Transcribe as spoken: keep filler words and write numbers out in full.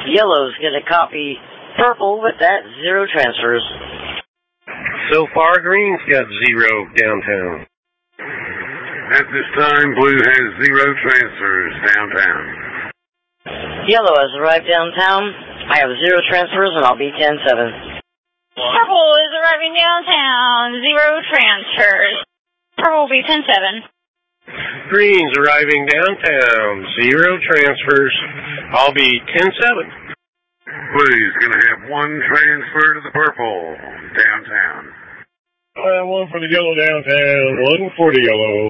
Yellow's going to copy purple with that zero transfers. So far, green's got zero downtown. At this time, blue has zero transfers downtown. Yellow has arrived downtown. I have zero transfers, and I'll be ten seven. Purple is arriving downtown. Zero transfers. Purple will be ten seven. Green's arriving downtown. Zero transfers. I'll be ten seven. Blue's going to have one transfer to the purple downtown. I have one for the yellow downtown, one for the yellow.